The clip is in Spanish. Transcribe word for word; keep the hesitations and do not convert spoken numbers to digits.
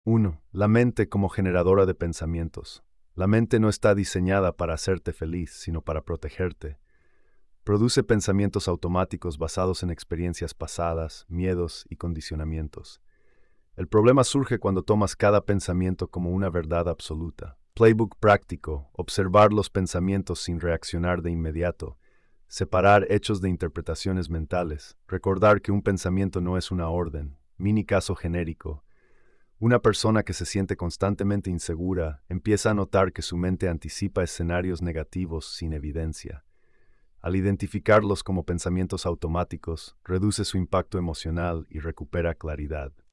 Uno. La mente como generadora de pensamientos. La mente no está diseñada para hacerte feliz, sino para protegerte. Produce pensamientos automáticos basados en experiencias pasadas, miedos y condicionamientos. El problema surge cuando tomas cada pensamiento como una verdad absoluta. Playbook práctico: observar los pensamientos sin reaccionar de inmediato. Separar hechos de interpretaciones mentales. Recordar que un pensamiento no es una orden. Mini caso genérico. Una persona que se siente constantemente insegura empieza a notar que su mente anticipa escenarios negativos sin evidencia. Al identificarlos como pensamientos automáticos, reduce su impacto emocional y recupera claridad.